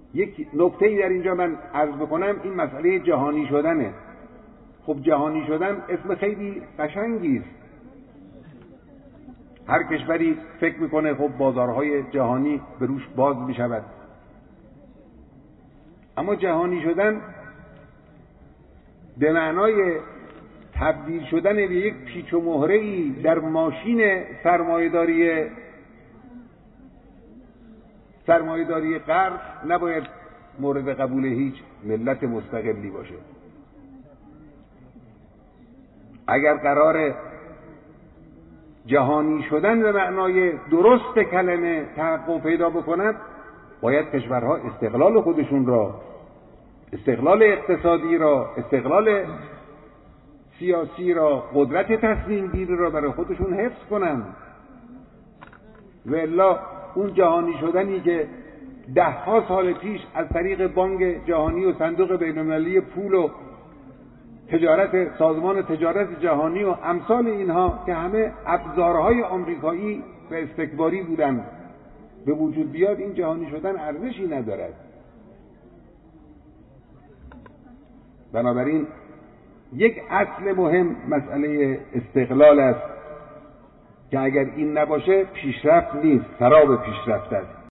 یک نکته‌ای در اینجا من عرض بکنم، این مسئله جهانی شدنه. خب جهانی شدن اسم خیلی قشنگی است. هر کشوری فکر میکنه خب بازارهای جهانی به روش باز میشود، اما جهانی شدن به معنای تبدیل شدن به یک پیچ و مهره‌ای در ماشین سرمایه‌داری غرب نباید مورد قبول هیچ ملت مستقلی باشه. اگر قرار جهانی شدن به معنای درست کلمه تحقق پیدا بکند، باید کشورها استقلال خودشون را، استقلال اقتصادی را، استقلال سیاسی را، قدرت تصمیم گیری را برای خودشون حفظ کنند. و الا اون جهانی شدنی که 10 سال پیش از طریق بانک جهانی و صندوق بین‌المللی پول و تجارت، سازمان تجارت جهانی و امثال اینها که همه ابزارهای آمریکایی و استکباری بودند به وجود بیاد، این جهانی شدن ارزشی ندارد. بنابراین یک اصل مهم مسئله استقلال است که اگر این نباشه پیشرفت نیست، خراب پیشرفت است.